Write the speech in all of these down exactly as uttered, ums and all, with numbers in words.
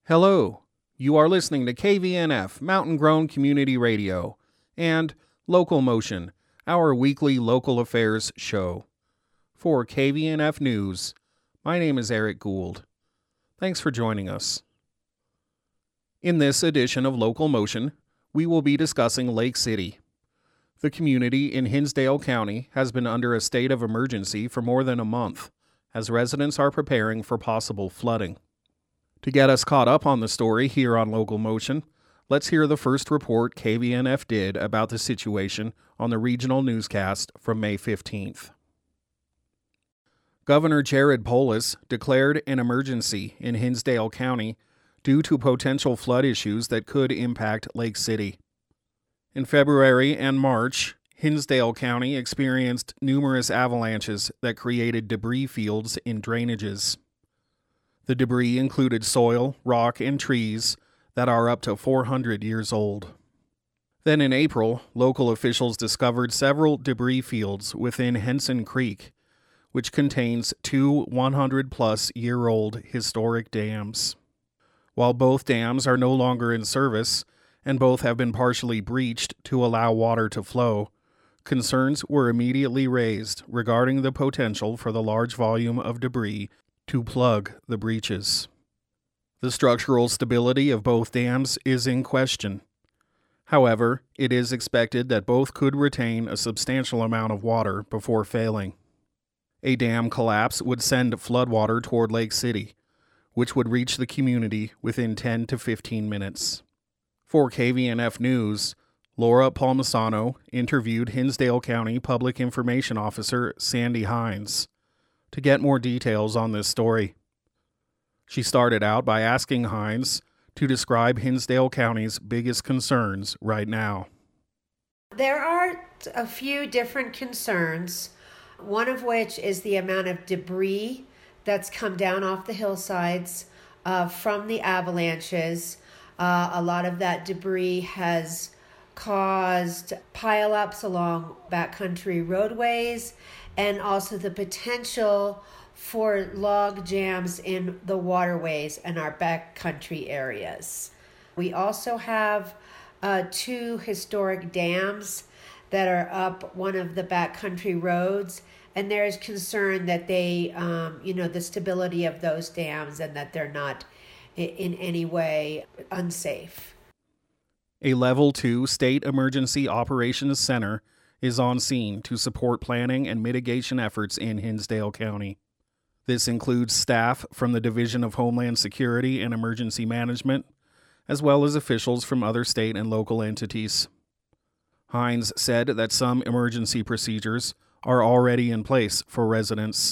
Hello, you are listening to K V N F Mountain Grown Community Radio and Local Motion, our weekly local affairs show. For K V N F News, my name is Eric Gould. Thanks for joining us. In this edition of Local Motion, we will be discussing Lake City. The community in Hinsdale County has been under a state of emergency for more than a month, as residents are preparing for possible flooding. To get us caught up on the story here on Local Motion, let's hear the first report K V N F did about the situation on the regional newscast from May fifteenth. Governor Jared Polis declared an emergency in Hinsdale County due to potential flood issues that could impact Lake City. In February and March, Hinsdale County experienced numerous avalanches that created debris fields in drainages. The debris included soil, rock, and trees that are up to four hundred years old. Then in April, local officials discovered several debris fields within Henson Creek, which contains two one hundred plus year old historic dams. While both dams are no longer in service, and both have been partially breached to allow water to flow, concerns were immediately raised regarding the potential for the large volume of debris to plug the breaches. The structural stability of both dams is in question. However, it is expected that both could retain a substantial amount of water before failing. A dam collapse would send floodwater toward Lake City, which would reach the community within ten to fifteen minutes. For K V N F News, Laura Palmisano interviewed Hinsdale County Public Information Officer Sandy Hines to get more details on this story. She started out by asking Hines to describe Hinsdale County's biggest concerns right now. There are a few different concerns, one of which is the amount of debris that's come down off the hillsides uh, from the avalanches. Uh, a lot of that debris has caused pileups along backcountry roadways, and also the potential for log jams in the waterways and our backcountry areas. We also have uh, two historic dams that are up one of the backcountry roads, and there is concern that they, um, you know, the stability of those dams and that they're not in any way unsafe. A Level two State Emergency Operations Center is on scene to support planning and mitigation efforts in Hinsdale County. This includes staff from the Division of Homeland Security and Emergency Management, as well as officials from other state and local entities. Hines said that some emergency procedures are already in place for residents.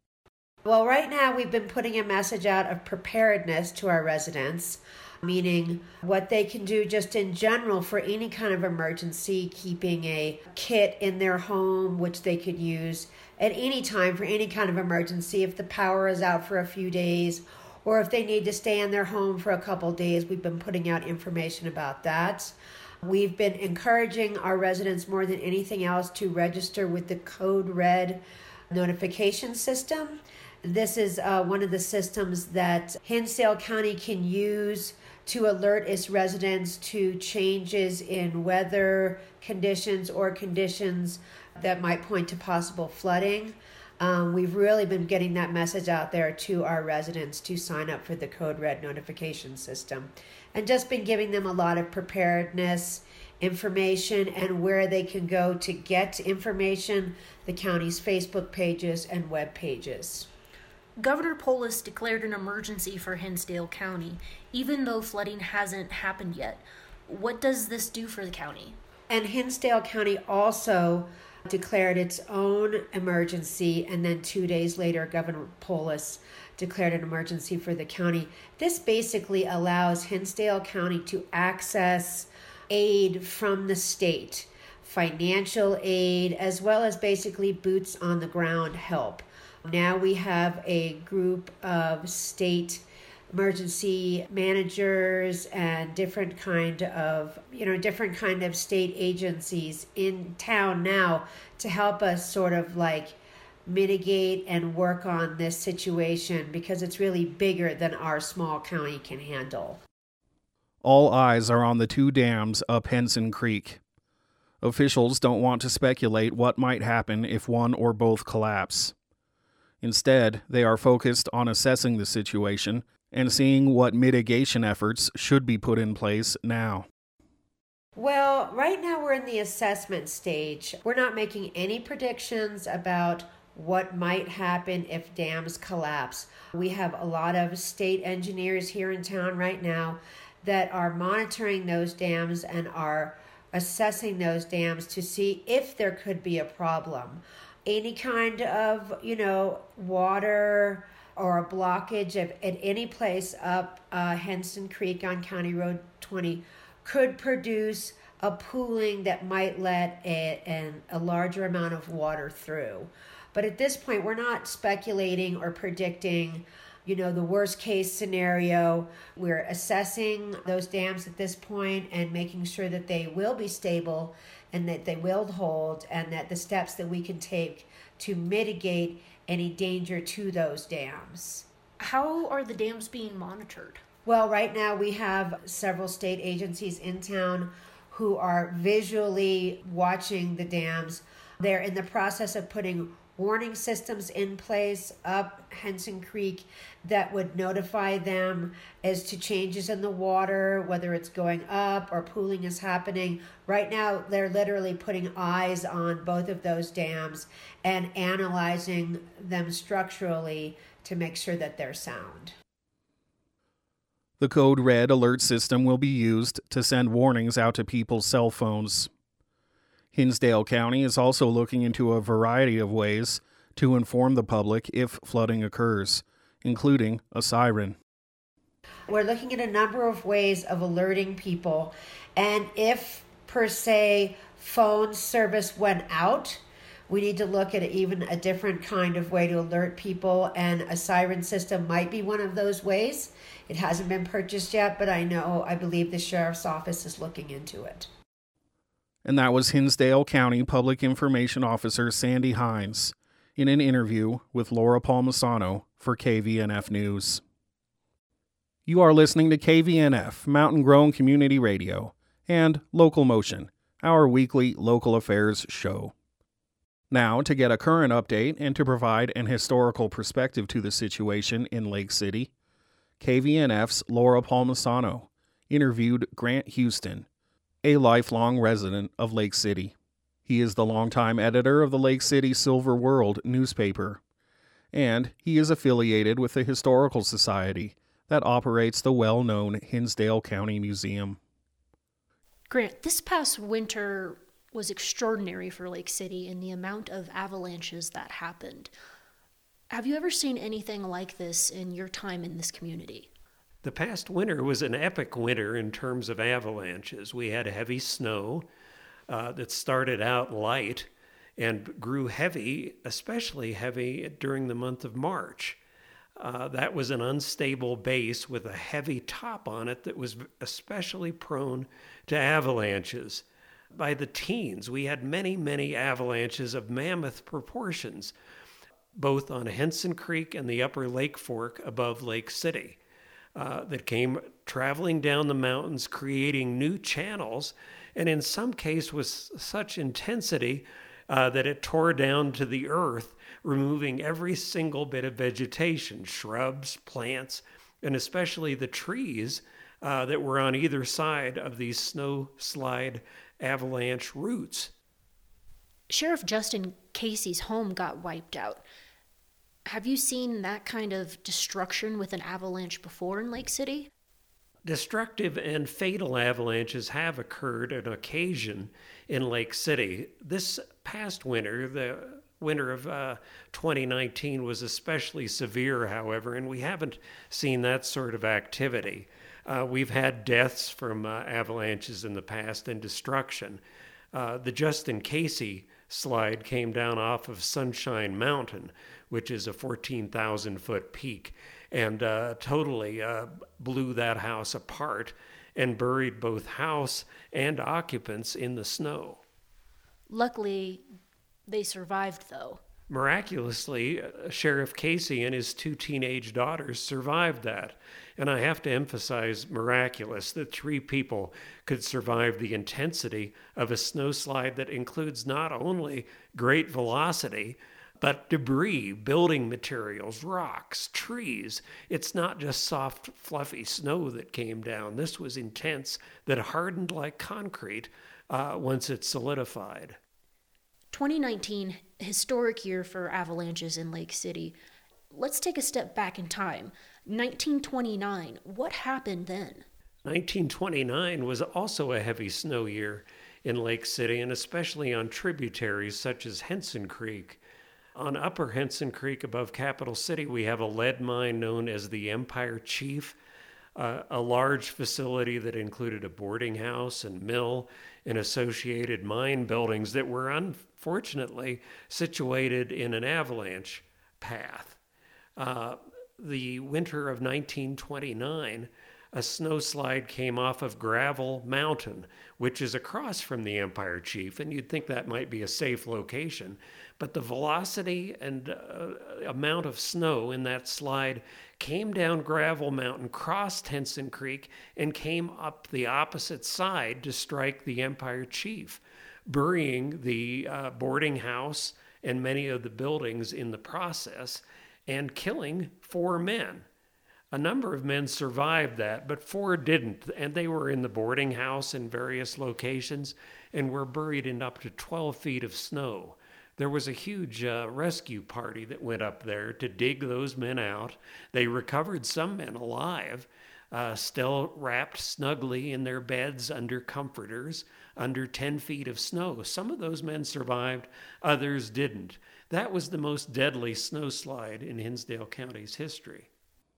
Well, right now we've been putting a message out of preparedness to our residents, meaning what they can do just in general for any kind of emergency, keeping a kit in their home, which they could use at any time for any kind of emergency. If the power is out for a few days, or if they need to stay in their home for a couple days, we've been putting out information about that. We've been encouraging our residents more than anything else to register with the Code Red notification system. This is uh, one of the systems that Hinsdale County can use to alert its residents to changes in weather conditions or conditions that might point to possible flooding. Um, we've really been getting that message out there to our residents to sign up for the Code Red notification system, and just been giving them a lot of preparedness information and where they can go to get information, the county's Facebook pages and web pages. Governor Polis declared an emergency for Hinsdale County, even though flooding hasn't happened yet. What does this do for the county? And Hinsdale County also declared its own emergency, and then two days later, Governor Polis declared an emergency for the county. This basically allows Hinsdale County to access aid from the state, financial aid, as well as basically boots on the ground help. Now we have a group of state emergency managers and different kind of, you know, different kind of state agencies in town now to help us sort of like mitigate and work on this situation because it's really bigger than our small county can handle. All eyes are on the two dams up Henson Creek. Officials don't want to speculate what might happen if one or both collapse. Instead, they are focused on assessing the situation and seeing what mitigation efforts should be put in place now. Well, right now we're in the assessment stage. We're not making any predictions about what might happen if dams collapse. We have a lot of state engineers here in town right now that are monitoring those dams and are assessing those dams to see if there could be a problem. Any kind of, you know, water or a blockage of, at any place up uh, Henson Creek on County Road twenty could produce a pooling that might let a, an, a larger amount of water through. But at this point, we're not speculating or predicting, you know, the worst case scenario. We're assessing those dams at this point and making sure that they will be stable and that they will hold, and that the steps that we can take to mitigate any danger to those dams. How are the dams being monitored? Well, right now we have several state agencies in town who are visually watching the dams. They're in the process of putting warning systems in place up Henson Creek that would notify them as to changes in the water, whether it's going up or pooling is happening. Right now, they're literally putting eyes on both of those dams and analyzing them structurally to make sure that they're sound. The Code Red alert system will be used to send warnings out to people's cell phones. Hinsdale County is also looking into a variety of ways to inform the public if flooding occurs, including a siren. We're looking at a number of ways of alerting people, and if, per se, phone service went out, we need to look at even a different kind of way to alert people, and a siren system might be one of those ways. It hasn't been purchased yet, but I know, I believe the Sheriff's Office is looking into it. And that was Hinsdale County Public Information Officer Sandy Hines in an interview with Laura Palmisano for K V N F News. You are listening to K V N F, Mountain Grown Community Radio, and Local Motion, our weekly local affairs show. Now, to get a current update and to provide an historical perspective to the situation in Lake City, K V N F's Laura Palmisano interviewed Grant Houston, a lifelong resident of Lake City. He is the longtime editor of the Lake City Silver World newspaper, and he is affiliated with the Historical Society that operates the well-known Hinsdale County Museum. Grant, this past winter was extraordinary for Lake City in the amount of avalanches that happened. Have you ever seen anything like this in your time in this community? The past winter was an epic winter in terms of avalanches. We had heavy snow uh, that started out light and grew heavy, especially heavy during the month of March. Uh, that was an unstable base with a heavy top on it that was especially prone to avalanches. By the teens, we had many, many avalanches of mammoth proportions, both on Henson Creek and the upper Lake Fork above Lake City. Uh, that came traveling down the mountains, creating new channels, and in some case with such intensity uh, that it tore down to the earth, removing every single bit of vegetation, shrubs, plants, and especially the trees uh, that were on either side of these snow slide avalanche routes. Sheriff Justin Casey's home got wiped out. Have you seen that kind of destruction with an avalanche before in Lake City? Destructive and fatal avalanches have occurred on occasion in Lake City. This past winter, the winter of uh, twenty nineteen, was especially severe, however, and we haven't seen that sort of activity. Uh, we've had deaths from uh, avalanches in the past and destruction. Uh, the Justin Casey slide came down off of Sunshine Mountain, which is a fourteen thousand foot peak, and uh, totally uh, blew that house apart and buried both house and occupants in the snow. Luckily, they survived, though. Miraculously, uh, Sheriff Casey and his two teenage daughters survived that. And I have to emphasize miraculous, that three people could survive the intensity of a snowslide that includes not only great velocity, but debris, building materials, rocks, trees. It's not just soft, fluffy snow that came down. This was intense, that hardened like concrete uh, once it solidified. twenty nineteen, historic year for avalanches in Lake City. Let's take a step back in time. nineteen twenty-nine, what happened then? nineteen twenty-nine was also a heavy snow year in Lake City, and especially on tributaries such as Henson Creek. On Upper Henson Creek above Capital City, we have a lead mine known as the Empire Chief, uh, a large facility that included a boarding house and mill and associated mine buildings that were unfortunately situated in an avalanche path. Uh, the winter of nineteen twenty-nine, a snowslide came off of Gravel Mountain, which is across from the Empire Chief, and you'd think that might be a safe location. But the velocity and uh, amount of snow in that slide came down Gravel Mountain, crossed Henson Creek, and came up the opposite side to strike the Empire Chief, burying the uh, boarding house and many of the buildings in the process, and killing four men. A number of men survived that, but four didn't, and they were in the boarding house in various locations and were buried in up to twelve feet of snow. There was a huge uh, rescue party that went up there to dig those men out. They recovered some men alive, uh, still wrapped snugly in their beds under comforters, under ten feet of snow. Some of those men survived, others didn't. That was the most deadly snowslide in Hinsdale County's history.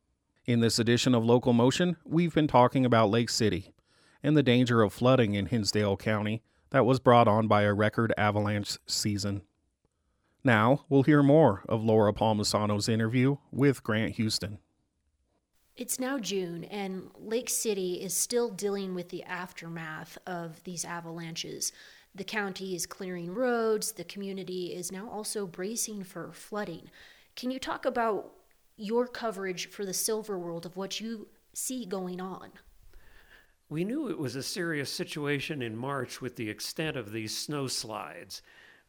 In this edition of Local Motion, we've been talking about Lake City and the danger of flooding in Hinsdale County that was brought on by a record avalanche season. Now, we'll hear more of Laura Palmisano's interview with Grant Houston. It's now June, and Lake City is still dealing with the aftermath of these avalanches. The county is clearing roads. The community is now also bracing for flooding. Can you talk about your coverage for the Silver World of what you see going on? We knew it was a serious situation in March with the extent of these snowslides,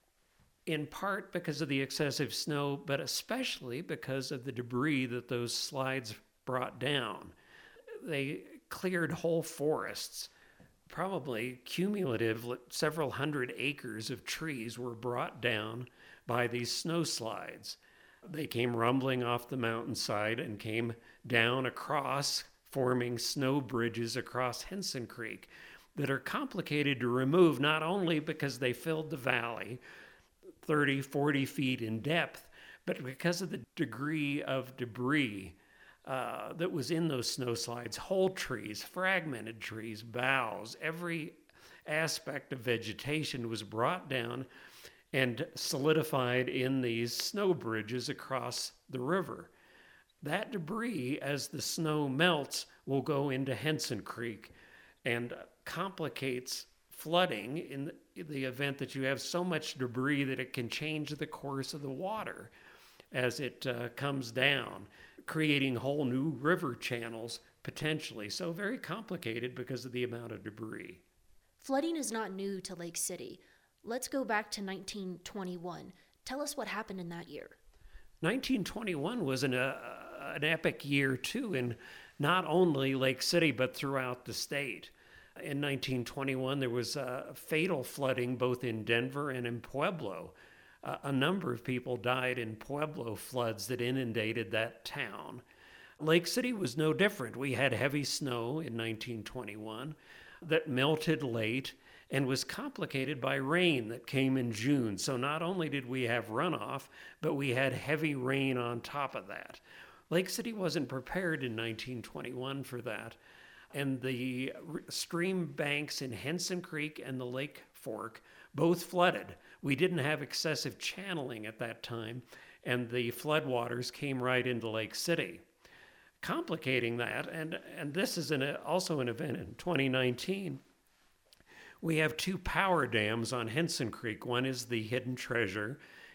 in part because of the excessive snow, but especially because of the debris that those slides brought down. They cleared whole forests. Probably cumulative several hundred acres of trees were brought down by these snowslides. They came rumbling off the mountainside and came down across, forming snow bridges across Henson Creek that are complicated to remove, not only because they filled the valley thirty, forty feet in depth, but because of the degree of debris uh, that was in those snowslides. Whole trees, fragmented trees, boughs, every aspect of vegetation was brought down and solidified in these snow bridges across the river. That debris, as the snow melts, will go into Henson Creek and complicates flooding in the event that you have so much debris that it can change the course of the water as it uh, comes down, creating whole new river channels potentially. So very complicated because of the amount of debris. Flooding is not new to Lake City. Let's go back to nineteen twenty-one. Tell us what happened in that year. nineteen twenty-one was an, uh, an epic year, too, in not only Lake City, but throughout the state. In nineteen twenty-one, there was uh, fatal flooding both in Denver and in Pueblo. Uh, a number of people died in Pueblo floods that inundated that town. Lake City was no different. We had heavy snow in nineteen twenty-one that melted late and was complicated by rain that came in June. So not only did we have runoff, but we had heavy rain on top of that. Lake City wasn't prepared in nineteen twenty-one for that. And the stream banks in Henson Creek and the Lake Fork both flooded. We didn't have excessive channeling at that time, and the floodwaters came right into Lake City. Complicating that, and, and this is an, also an event in twenty nineteen, we have two power dams on Henson Creek. One is the Hidden Treasure,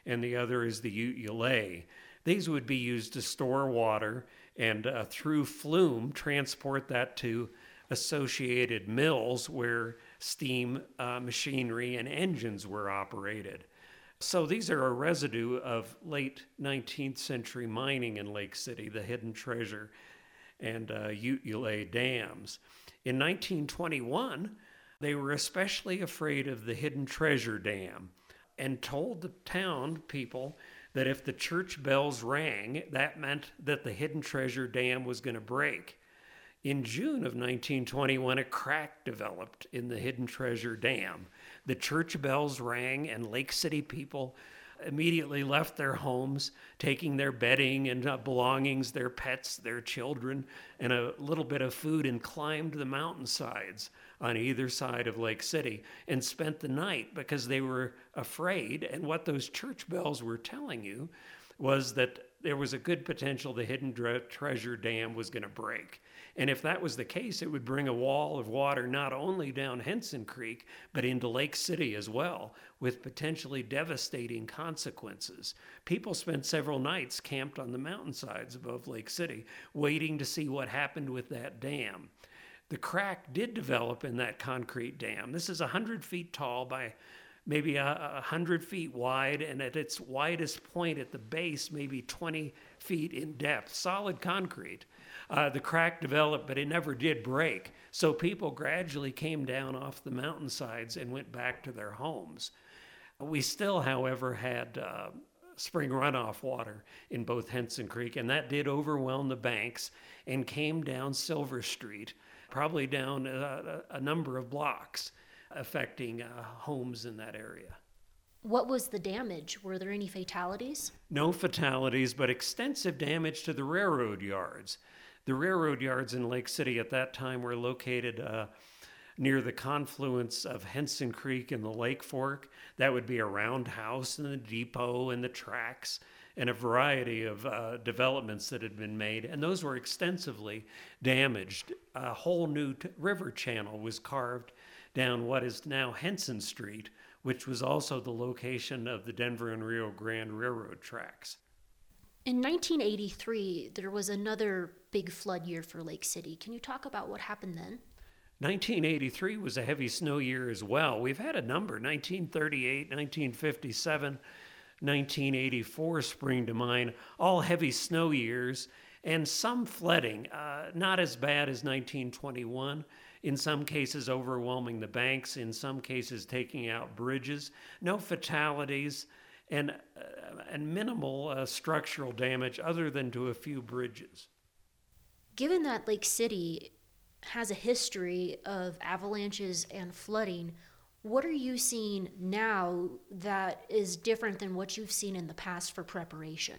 and the other is the Ute Ulay. These would be used to store water and uh, through flume transport that to associated mills where steam uh, machinery and engines were operated. So these are a residue of late nineteenth century mining in Lake City, the Hidden Treasure and uh, Ute Ulay dams. In nineteen twenty-one, they were especially afraid of the Hidden Treasure Dam and told the town people that if the church bells rang, that meant that the Hidden Treasure Dam was going to break. In June of nineteen twenty-one, a crack developed in the Hidden Treasure Dam. The church bells rang, and Lake City people immediately left their homes, taking their bedding and uh, belongings, their pets, their children, and a little bit of food, and climbed the mountainsides on either side of Lake City and spent the night because they were afraid. And what those church bells were telling you was that there was a good potential the Hidden Treasure Dam was going to break. And if that was the case, it would bring a wall of water not only down Henson Creek, but into Lake City as well, with potentially devastating consequences. People spent several nights camped on the mountainsides above Lake City, waiting to see what happened with that dam. The crack did develop in that concrete dam. This is one hundred feet tall by maybe a one hundred feet wide, and at its widest point at the base, maybe twenty feet in depth, solid concrete. Uh, the crack developed, but it never did break. So people gradually came down off the mountainsides and went back to their homes. We still, however, had uh, spring runoff water in both Henson Creek, and that did overwhelm the banks and came down Silver Street, probably down a, a number of blocks, affecting uh, homes in that area. What was the damage? Were there any fatalities? No fatalities, but extensive damage to the railroad yards. The railroad yards in Lake City at that time were located uh, near the confluence of Henson Creek and the Lake Fork. That would be a roundhouse and the depot and the tracks and a variety of uh, developments that had been made. And those were extensively damaged. A whole new t- river channel was carved down what is now Henson Street, which was also the location of the Denver and Rio Grande Railroad tracks. In nineteen eighty-three, there was another big flood year for Lake City. Can you talk about what happened then? nineteen eighty-three was a heavy snow year as well. We've had a number, nineteen thirty-eight, nineteen fifty-seven, nineteen eighty-four spring to mind, all heavy snow years, and some flooding, uh, not as bad as nineteen twenty-one, in some cases overwhelming the banks, in some cases taking out bridges, no fatalities, and, uh, and minimal uh, structural damage other than to a few bridges. Given that Lake City has a history of avalanches and flooding, what are you seeing now that is different than what you've seen in the past for preparation?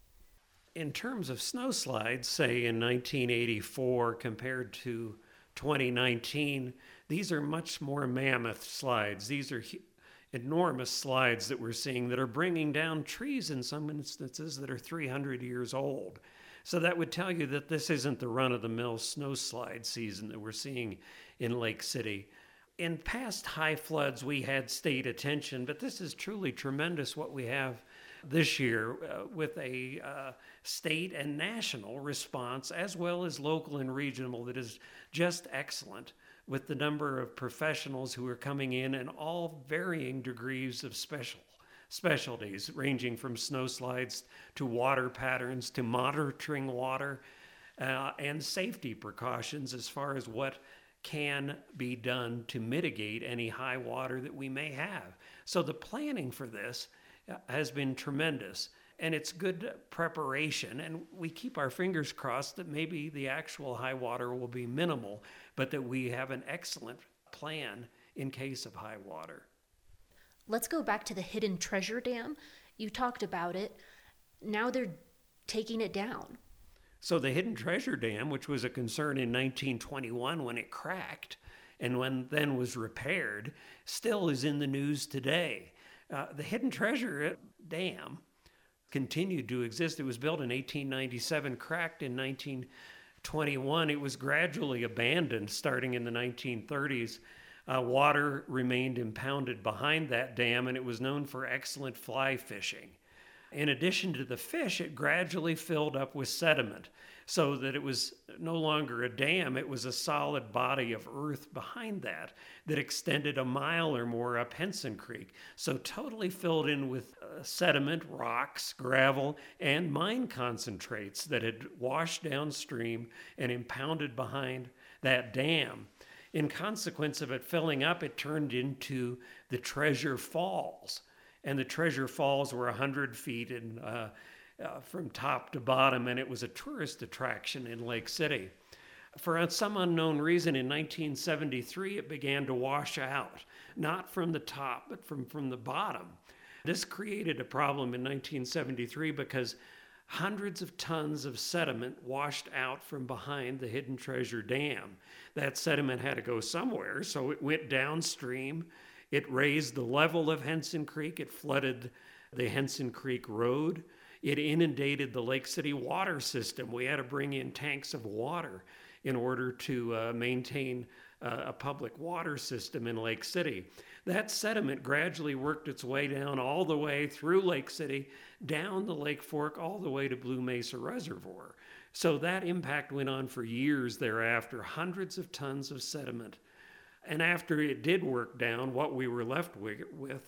In terms of snowslides, say in nineteen eighty-four compared to twenty nineteen, these are much more mammoth slides. These are hu- enormous slides that we're seeing that are bringing down trees in some instances that are three hundred years old. So that would tell you that this isn't the run-of-the-mill snowslide season that we're seeing in Lake City. In past high floods, we had state attention, but this is truly tremendous what we have this year uh, with a uh, state and national response, as well as local and regional, that is just excellent, with the number of professionals who are coming in and all varying degrees of special specialties, ranging from snowslides to water patterns to monitoring water uh, and safety precautions as far as what can be done to mitigate any high water that we may have. So the planning for this has been tremendous, and it's good preparation, and we keep our fingers crossed that maybe the actual high water will be minimal, but that we have an excellent plan in case of high water. Let's go back to the Hidden Treasure Dam. You talked about it. Now they're taking it down. So the Hidden Treasure Dam, which was a concern in nineteen twenty-one when it cracked and when then was repaired, still is in the news today. Uh, the Hidden Treasure Dam continued to exist. It was built in eighteen ninety-seven, cracked in nineteen twenty-one. It was gradually abandoned starting in the nineteen thirties. Uh, water remained impounded behind that dam, and it was known for excellent fly fishing. In addition to the fish, it gradually filled up with sediment so that it was no longer a dam, it was a solid body of earth behind that that extended a mile or more up Henson Creek. So totally filled in with uh, sediment, rocks, gravel, and mine concentrates that had washed downstream and impounded behind that dam. In consequence of it filling up, it turned into the Treasure Falls. And the Treasure Falls were one hundred feet in, uh, uh, from top to bottom, and it was a tourist attraction in Lake City. For some unknown reason, in nineteen seventy-three, it began to wash out, not from the top, but from, from the bottom. This created a problem in nineteen seventy-three because hundreds of tons of sediment washed out from behind the Hidden Treasure Dam. That sediment had to go somewhere, so it went downstream. It raised the level of Henson Creek. It flooded the Henson Creek Road. It inundated the Lake City water system. We had to bring in tanks of water in order to uh, maintain uh, a public water system in Lake City. That sediment gradually worked its way down all the way through Lake City, down the Lake Fork, all the way to Blue Mesa Reservoir. So that impact went on for years thereafter, hundreds of tons of sediment. And after it did work down, what we were left with,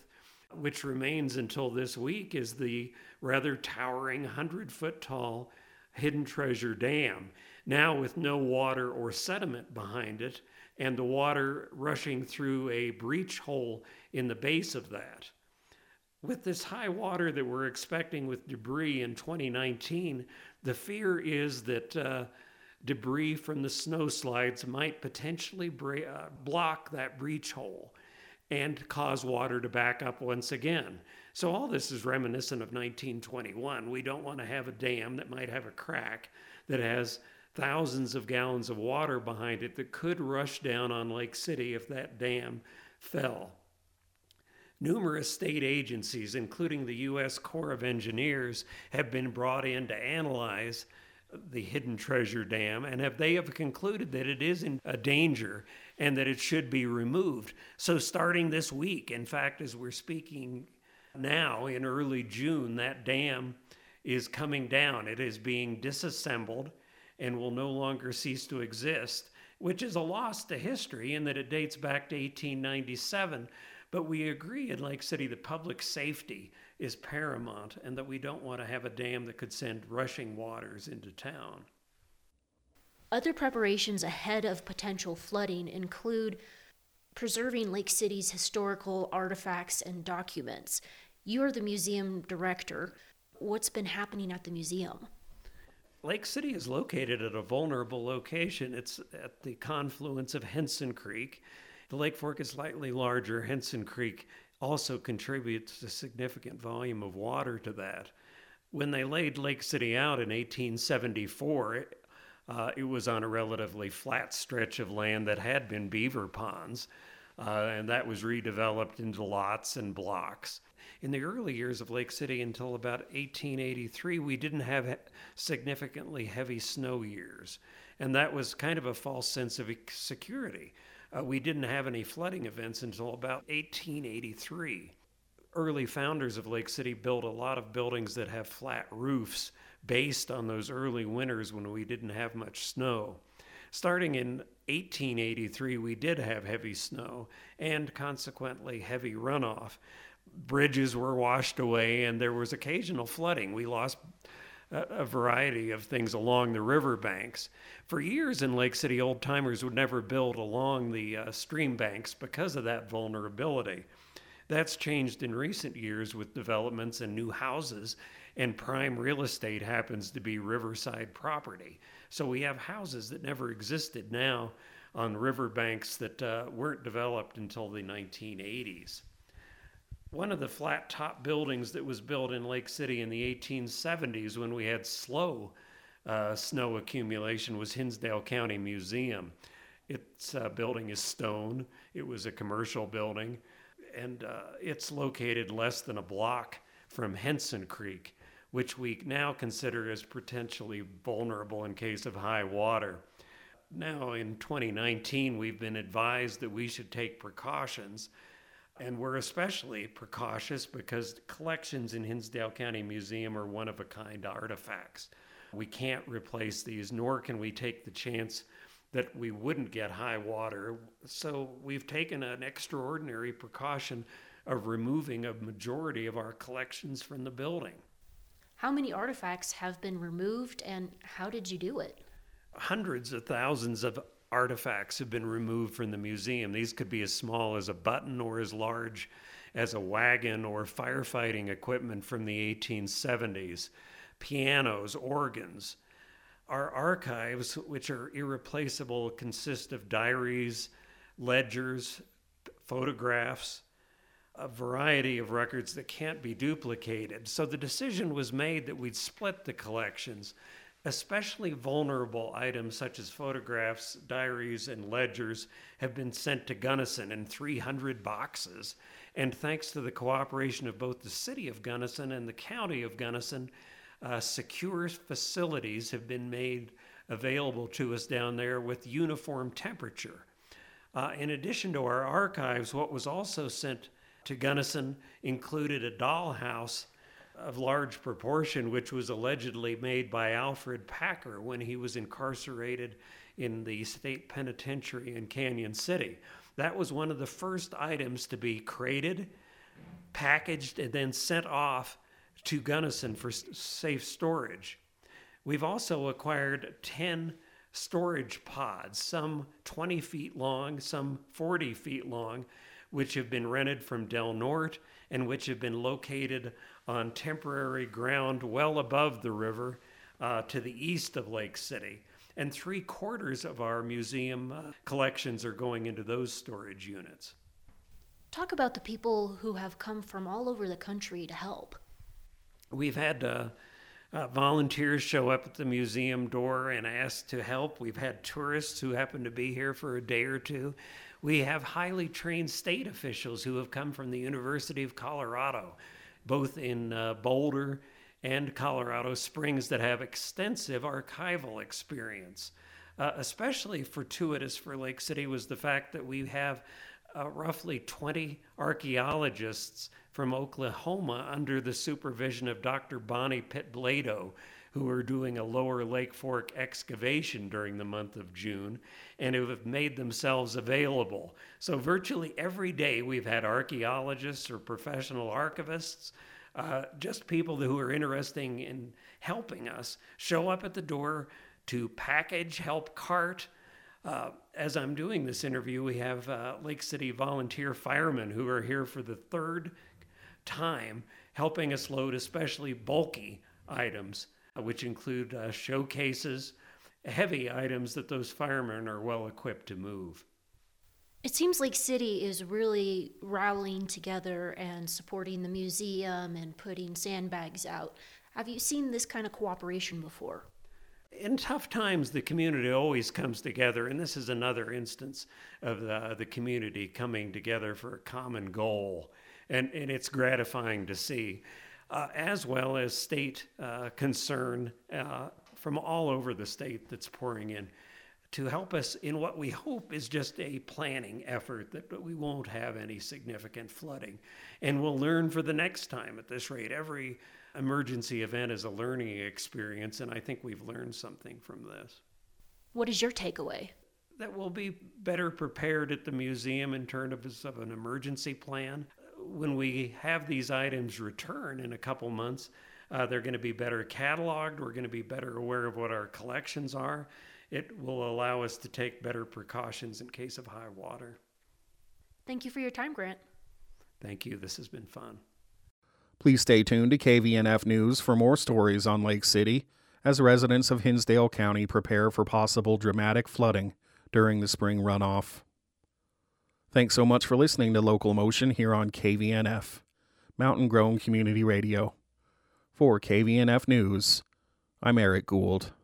which remains until this week, is the rather towering hundred-foot tall Hidden Treasure Dam, now with no water or sediment behind it, and the water rushing through a breach hole in the base of that. With this high water that we're expecting with debris in twenty nineteen, the fear is that uh, debris from the snow slides might potentially bra- uh, block that breach hole and cause water to back up once again. So all this is reminiscent of nineteen twenty-one. We don't want to have a dam that might have a crack that has thousands of gallons of water behind it that could rush down on Lake City if that dam fell. Numerous state agencies, including the U S Corps of Engineers, have been brought in to analyze the Hidden Treasure Dam, and have, they have concluded that it is in a danger and that it should be removed. So starting this week, in fact, as we're speaking now in early June, that dam is coming down. It is being disassembled and will no longer cease to exist, which is a loss to history in that it dates back to eighteen ninety-seven. But we agree in Lake City that public safety is paramount and that we don't want to have a dam that could send rushing waters into town. Other preparations ahead of potential flooding include preserving Lake City's historical artifacts and documents. You are the museum director. What's been happening at the museum? Lake City is located at a vulnerable location. It's at the confluence of Henson Creek. The Lake Fork is slightly larger. Henson Creek also contributes a significant volume of water to that. When they laid Lake City out in eighteen seventy-four, uh, it was on a relatively flat stretch of land that had been beaver ponds, uh, and that was redeveloped into lots and blocks. In the early years of Lake City until about eighteen eighty-three, we didn't have significantly heavy snow years, and that was kind of a false sense of security. Uh, we didn't have any flooding events until about eighteen eighty-three. Early founders of Lake City built a lot of buildings that have flat roofs based on those early winters when we didn't have much snow. Starting in eighteen eighty-three, we did have heavy snow and consequently heavy runoff. Bridges were washed away and there was occasional flooding. We lost a variety of things along the riverbanks. For years in Lake City, old-timers would never build along the uh, stream banks because of that vulnerability. That's changed in recent years with developments and new houses, and prime real estate happens to be riverside property. So we have houses that never existed now on riverbanks that uh, weren't developed until the nineteen eighties. One of the flat top buildings that was built in Lake City in the eighteen seventies when we had slow uh, snow accumulation was Hinsdale County Museum. Its uh, building is stone. It was a commercial building, and uh, it's located less than a block from Henson Creek, which we now consider as potentially vulnerable in case of high water. Now in twenty nineteen, we've been advised that we should take precautions. And we're especially precautious because collections in Hinsdale County Museum are one-of-a-kind artifacts. We can't replace these, nor can we take the chance that we wouldn't get high water. So we've taken an extraordinary precaution of removing a majority of our collections from the building. How many artifacts have been removed, and how did you do it? Hundreds of thousands of artifacts have been removed from the museum. These could be as small as a button or as large as a wagon or firefighting equipment from the eighteen seventies, pianos, organs. Our archives, which are irreplaceable, consist of diaries, ledgers, photographs, a variety of records that can't be duplicated. So the decision was made that we'd split the collections. Especially vulnerable items such as photographs, diaries, and ledgers have been sent to Gunnison in three hundred boxes. And thanks to the cooperation of both the city of Gunnison and the county of Gunnison, uh, secure facilities have been made available to us down there with uniform temperature. Uh, in addition to our archives, what was also sent to Gunnison included a dollhouse of large proportion, which was allegedly made by Alfred Packer when he was incarcerated in the state penitentiary in Canyon City. That was one of the first items to be crated, packaged, and then sent off to Gunnison for safe storage. We've also acquired ten storage pods, some twenty feet long, some forty feet long, which have been rented from Del Norte and which have been located on temporary ground well above the river uh, to the east of Lake City. And three quarters of our museum uh, collections are going into those storage units. Talk about the people who have come from all over the country to help. We've had uh, uh, volunteers show up at the museum door and ask to help. We've had tourists who happen to be here for a day or two. We have highly trained state officials who have come from the University of Colorado, both in uh, Boulder and Colorado Springs, that have extensive archival experience. Uh, especially fortuitous for Lake City was the fact that we have uh, roughly twenty archaeologists from Oklahoma under the supervision of Doctor Bonnie Pitt-Blado, who are doing a lower Lake Fork excavation during the month of June and who have made themselves available. So virtually every day we've had archaeologists or professional archivists, uh, just people who are interested in helping us, show up at the door to package, help cart. Uh, as I'm doing this interview, we have uh, Lake City volunteer firemen who are here for the third time, helping us load especially bulky items, which include uh, showcases, heavy items that those firemen are well equipped to move. It seems like City is really rallying together and supporting the museum and putting sandbags out. Have you seen this kind of cooperation before? In tough times, the community always comes together, and this is another instance of the, the community coming together for a common goal, and, and it's gratifying to see. Uh, as well as state uh, concern uh, from all over the state that's pouring in to help us in what we hope is just a planning effort that we won't have any significant flooding. And we'll learn for the next time at this rate. Every emergency event is a learning experience, and I think we've learned something from this. What is your takeaway? That we'll be better prepared at the museum in terms of an emergency plan. When we have these items return in a couple months, uh, they're going to be better cataloged. We're going to be better aware of what our collections are. It will allow us to take better precautions in case of high water. Thank you for your time, Grant. Thank you. This has been fun. Please stay tuned to K V N F News for more stories on Lake City as residents of Hinsdale County prepare for possible dramatic flooding during the spring runoff. Thanks so much for listening to Local Motion here on K V N F, Mountain Grown Community Radio. For K V N F News, I'm Eric Gould.